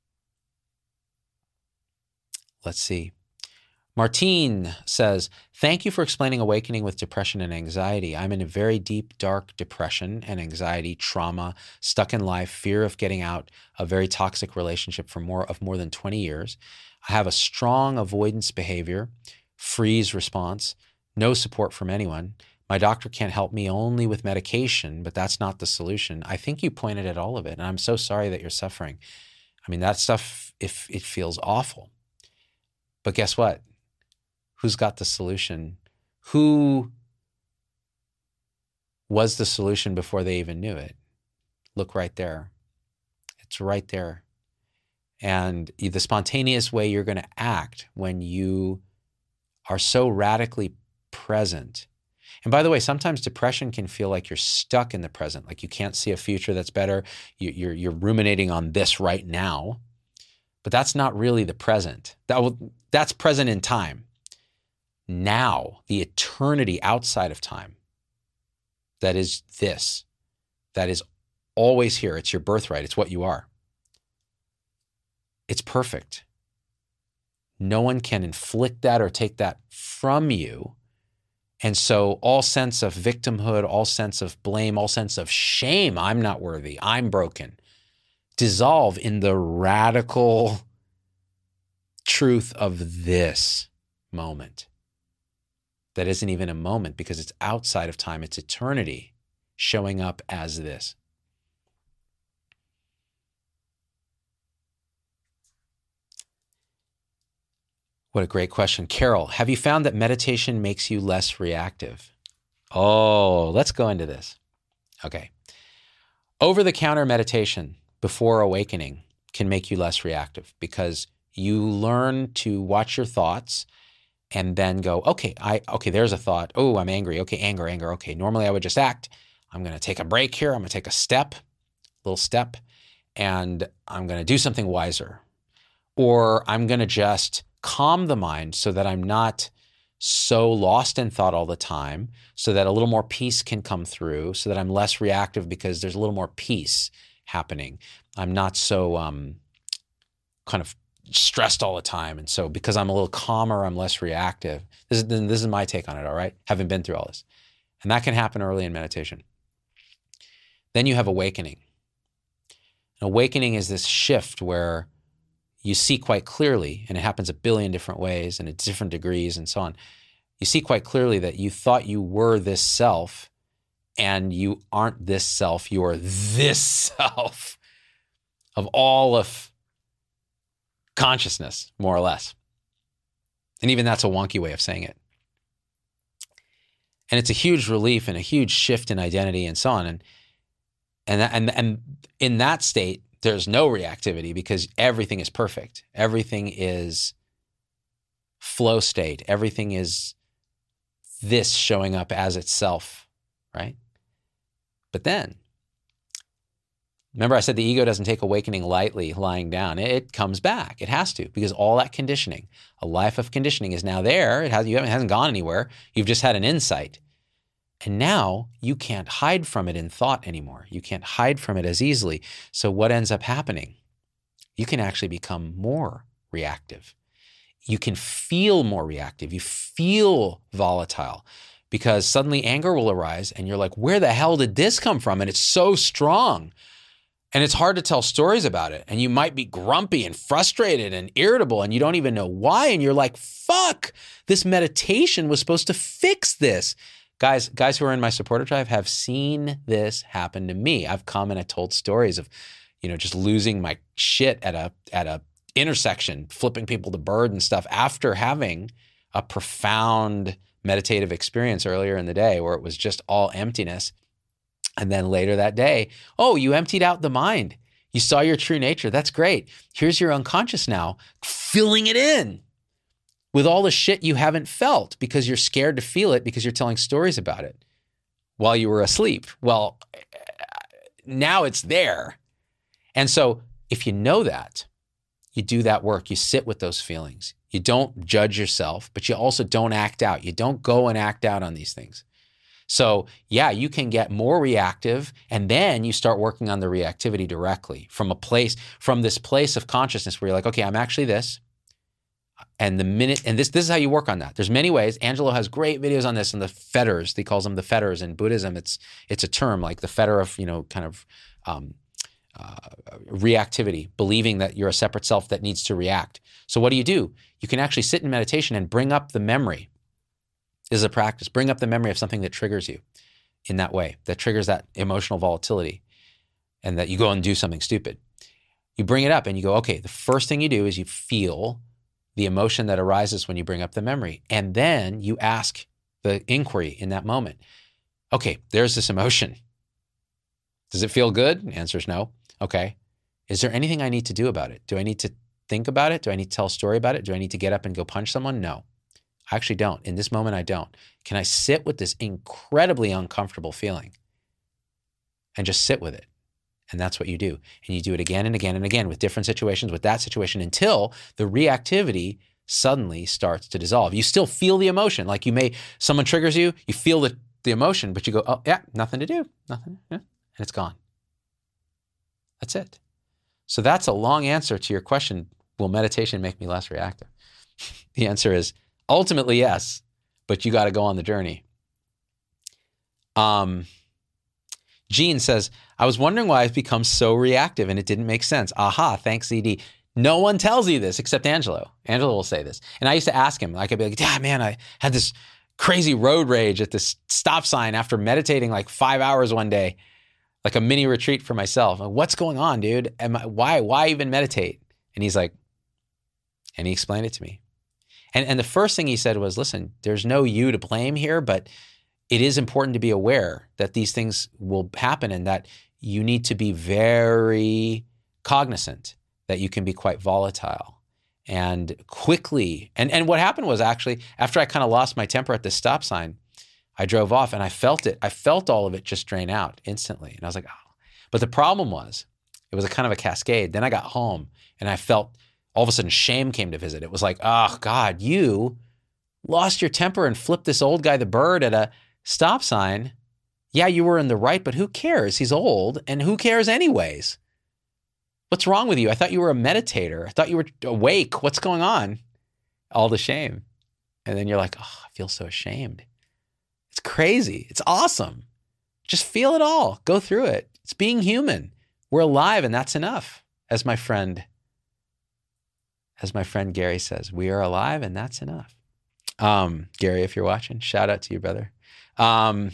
let's see. Martine says, thank you for explaining awakening with depression and anxiety. I'm in a very deep, dark depression and anxiety, trauma, stuck in life, fear of getting out, a very toxic relationship for more of more than twenty years. I have a strong avoidance behavior, freeze response, no support from anyone. My doctor can't help me only with medication, but that's not the solution. I think you pointed at all of it, and I'm so sorry that you're suffering. I mean, that stuff, if it feels awful. But guess what? Who's got the solution? Who was the solution before they even knew it? Look right there. It's right there. And the spontaneous way you're going to act when you are so radically present. And by the way, sometimes depression can feel like you're stuck in the present, like you can't see a future that's better. You, you're, you're ruminating on this right now, but that's not really the present. That will, that's present in time. Now, the eternity outside of time, that is this, that is always here. It's your birthright. It's what you are. It's perfect. No one can inflict that or take that from you. And so all sense of victimhood, all sense of blame, all sense of shame, I'm not worthy, I'm broken, dissolve in the radical truth of this moment. That isn't even a moment because it's outside of time. It's eternity showing up as this. What a great question. Carol, have you found that meditation makes you less reactive? Oh, let's go into this. Okay. Over-the-counter meditation before awakening can make you less reactive because you learn to watch your thoughts and then go, okay, I okay, there's a thought. Oh, I'm angry. Okay, anger, anger. Okay, normally I would just act. I'm going to take a break here. I'm going to take a step, little step, and I'm going to do something wiser. Or I'm going to just calm the mind so that I'm not so lost in thought all the time, so that a little more peace can come through, so that I'm less reactive because there's a little more peace happening. I'm not so um, kind of stressed all the time. And so because I'm a little calmer, I'm less reactive. This is, this is my take on it, all right? Having been through all this. And that can happen early in meditation. Then you have awakening. An awakening is this shift where you see quite clearly, and it happens a billion different ways and at different degrees and so on. You see quite clearly that you thought you were this self and you aren't this self. You are this self of all of consciousness, more or less. And even that's a wonky way of saying it. And it's a huge relief and a huge shift in identity and so on. And and and, and in that state, there's no reactivity because everything is perfect. Everything is flow state. Everything is this showing up as itself, right? But then, remember I said the ego doesn't take awakening lightly lying down. It comes back. It has to because all that conditioning, a life of conditioning is now there. It, has, you haven't, it hasn't gone anywhere. You've just had an insight. And now you can't hide from it in thought anymore. You can't hide from it as easily. So what ends up happening? You can actually become more reactive. You can feel more reactive. You feel volatile because suddenly anger will arise and you're like, where the hell did this come from? And it's so strong. And it's hard to tell stories about it. And you might be grumpy and frustrated and irritable and you don't even know why. And you're like, fuck, this meditation was supposed to fix this. Guys, guys who are in my supporter tribe have seen this happen to me. I've come and I told stories of, you know, just losing my shit at a at a intersection, flipping people to bird and stuff after having a profound meditative experience earlier in the day where it was just all emptiness. And then later that day, oh, you emptied out the mind. You saw your true nature. That's great. Here's your unconscious now, filling it in with all the shit you haven't felt because you're scared to feel it because you're telling stories about it while you were asleep. Well, now it's there. And so if you know that, you do that work, you sit with those feelings. You don't judge yourself, but you also don't act out. You don't go and act out on these things. So yeah, you can get more reactive, and then you start working on the reactivity directly from a place, from this place of consciousness where you're like, okay, I'm actually this. And the minute, and this this is how you work on that. There's many ways. Angelo has great videos on this, and the fetters, he calls them the fetters in Buddhism. It's it's a term like the fetter of, you know, kind of um, uh, reactivity, believing that you're a separate self that needs to react. So what do you do? You can actually sit in meditation and bring up the memory. This is a practice. Bring up the memory of something that triggers you in that way, that triggers that emotional volatility, and that you go and do something stupid. You bring it up and you go, okay, the first thing you do is you feel the emotion that arises when you bring up the memory. And then you ask the inquiry in that moment. Okay, there's this emotion. Does it feel good? The answer is no. Okay. Is there anything I need to do about it? Do I need to think about it? Do I need to tell a story about it? Do I need to get up and go punch someone? No. I actually don't. In this moment, I don't. Can I sit with this incredibly uncomfortable feeling and just sit with it? And that's what you do. And you do it again and again and again with different situations, with that situation, until the reactivity suddenly starts to dissolve. You still feel the emotion. Like you may, someone triggers you, you feel the, the emotion, but you go, oh yeah, nothing to do, nothing, yeah, and it's gone. That's it. So that's a long answer to your question, will meditation make me less reactive? The answer is ultimately yes, but you got to go on the journey. Um, Gene says, I was wondering why I've become so reactive and it didn't make sense. Aha, thanks, E D. No one tells you this except Angelo. Angelo will say this. And I used to ask him, like, I'd be like, yeah, man, I had this crazy road rage at this stop sign after meditating like five hours one day, like a mini retreat for myself. Like, what's going on, dude? Am I, why, why even meditate? And he's like, and he explained it to me. And, and the first thing he said was, listen, there's no you to blame here, but it is important to be aware that these things will happen and that you need to be very cognizant that you can be quite volatile and quickly. And, and what happened was actually, after I kind of lost my temper at the stop sign, I drove off and I felt it. I felt all of it just drain out instantly. And I was like, oh. But the problem was, it was a kind of a cascade. Then I got home and I felt all of a sudden shame came to visit. It was like, oh God, you lost your temper and flipped this old guy the bird at a stop sign. Yeah, you were in the right, but who cares? He's old, and who cares anyways? What's wrong with you? I thought you were a meditator. I thought you were awake. What's going on? All the shame. And then you're like, oh, I feel so ashamed. It's crazy. It's awesome. Just feel it all. Go through it. It's being human. We're alive, and that's enough. As my friend, as my friend Gary says, we are alive, and that's enough. Um, Gary, if you're watching, shout out to you, brother. Um,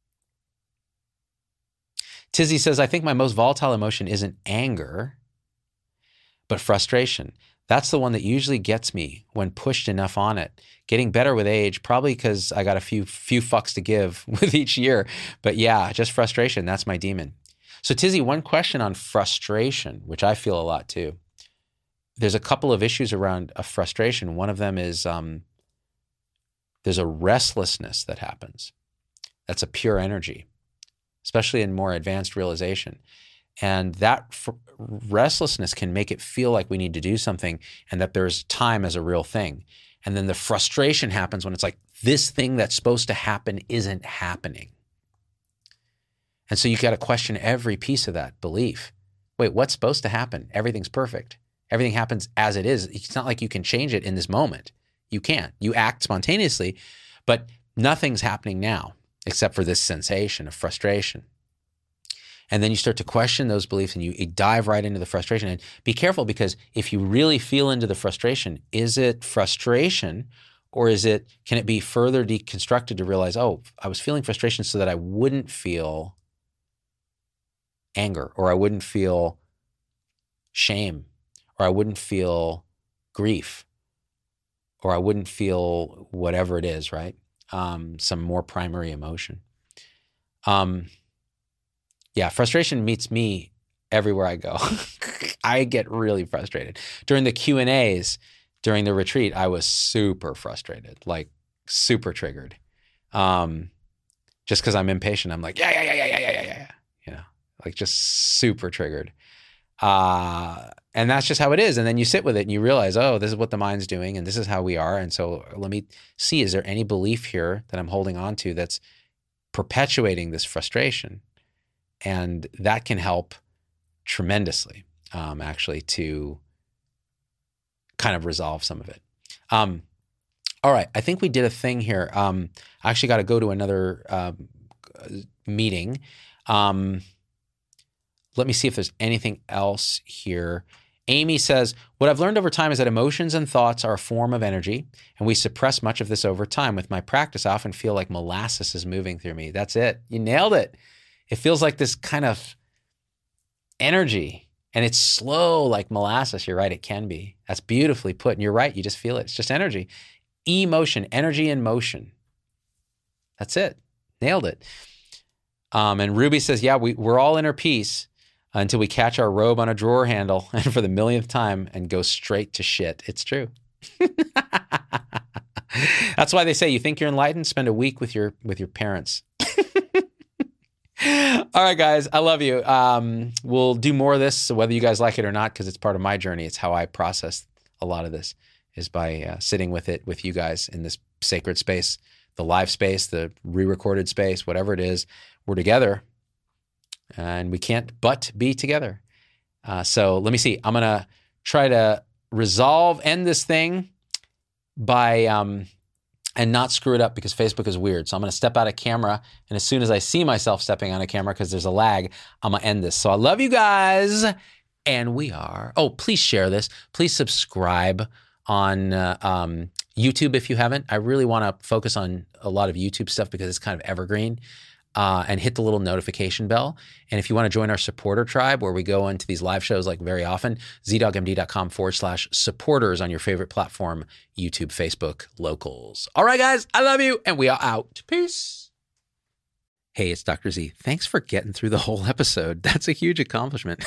Tizzy says, I think my most volatile emotion isn't anger, but frustration. That's the one that usually gets me when pushed enough on it. Getting better with age, probably because I got a few few fucks to give with each year. But yeah, just frustration. That's my demon. So Tizzy, one question on frustration, which I feel a lot too. There's a couple of issues around a frustration. One of them is um, there's a restlessness that happens. That's a pure energy, especially in more advanced realization. And that f- restlessness can make it feel like we need to do something and that there's time as a real thing. And then the frustration happens when it's like, this thing that's supposed to happen isn't happening. And so you got to question every piece of that belief. Wait, what's supposed to happen? Everything's perfect. Everything happens as it is. It's not like you can change it in this moment. You can't. You act spontaneously, but nothing's happening now except for this sensation of frustration. And then you start to question those beliefs and you, you dive right into the frustration. And be careful, because if you really feel into the frustration, is it frustration, or is it, can it be further deconstructed to realize, oh, I was feeling frustration so that I wouldn't feel anger, or I wouldn't feel shame, or I wouldn't feel grief, or I wouldn't feel whatever it is, right? Um, some more primary emotion. Um, yeah, frustration meets me everywhere I go. I get really frustrated. During the Q and A's, during the retreat, I was super frustrated, like super triggered. Um, just because I'm impatient, I'm like, yeah, yeah, yeah, yeah, yeah, yeah, yeah, yeah. You know, like just super triggered. Uh, and that's just how it is. And then you sit with it and you realize, oh, this is what the mind's doing and this is how we are. And so let me see, is there any belief here that I'm holding on to that's perpetuating this frustration? And that can help tremendously, um, actually, to kind of resolve some of it. Um, all right. I think we did a thing here. Um, I actually got to go to another um, meeting. Um, let me see if there's anything else here. Amy says, what I've learned over time is that emotions and thoughts are a form of energy, and we suppress much of this over time. With my practice, I often feel like molasses is moving through me. That's it. You nailed it. It feels like this kind of energy. And it's slow like molasses. You're right, it can be. That's beautifully put. And you're right, you just feel it. It's just energy. Emotion, energy in motion. That's it. Nailed it. Um, and Ruby says, yeah, we, we're all inner peace until we catch our robe on a drawer handle and for the millionth time and go straight to shit. It's true. That's why they say you think you're enlightened, spend a week with your with your parents. All right, guys, I love you. Um, we'll do more of this, so whether you guys like it or not, because it's part of my journey. It's how I process a lot of this, is by uh, sitting with it with you guys in this sacred space, the live space, the re-recorded space, whatever it is. We're together, and we can't but be together. Uh, so let me see. I'm going to try to resolve, end this thing by... Um, and not screw it up because Facebook is weird. So I'm going to step out of camera. And as soon as I see myself stepping on a camera, because there's a lag, I'm going to end this. So I love you guys. And we are. Oh, please share this. Please subscribe on uh, um, YouTube if you haven't. I really want to focus on a lot of YouTube stuff because it's kind of evergreen. Uh, and hit the little notification bell. And if you want to join our supporter tribe where we go into these live shows like very often, zdogmd.com forward slash supporters on your favorite platform, YouTube, Facebook, locals. All right, guys, I love you. And we are out. Peace. Hey, it's Doctor Z. Thanks for getting through the whole episode. That's a huge accomplishment.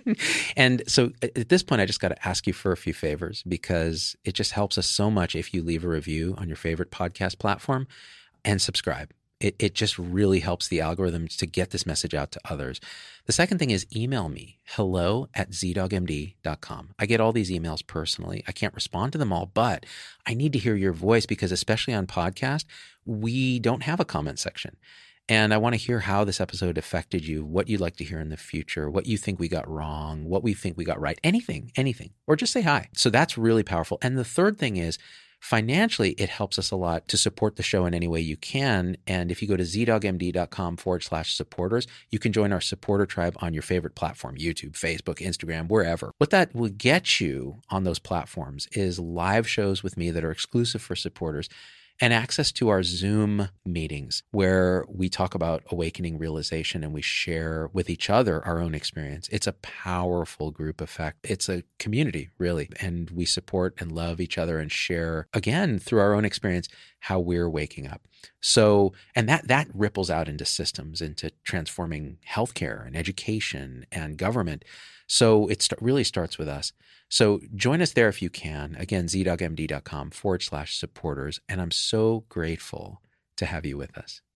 And so at this point, I just got to ask you for a few favors because it just helps us so much if you leave a review on your favorite podcast platform and subscribe. It it just really helps the algorithms to get this message out to others. The second thing is email me, hello at z dog m d dot com. I get all these emails personally. I can't respond to them all, but I need to hear your voice because especially on podcast, we don't have a comment section. And I want to hear how this episode affected you, what you'd like to hear in the future, what you think we got wrong, what we think we got right, anything, anything, or just say hi. So that's really powerful. And the third thing is, financially, it helps us a lot to support the show in any way you can. And if you go to zdogmd.com forward slash supporters, you can join our supporter tribe on your favorite platform, YouTube, Facebook, Instagram, wherever. What that will get you on those platforms is live shows with me that are exclusive for supporters and access to our Zoom meetings where we talk about awakening realization and we share with each other our own experience. It's a powerful group effect. It's a community, really. And we support and love each other and share, again, through our own experience, how we're waking up. So, and that that ripples out into systems, into transforming healthcare and education and government. So it st- really starts with us. So join us there if you can. Again, zdogmd.com forward slash supporters. And I'm so grateful to have you with us.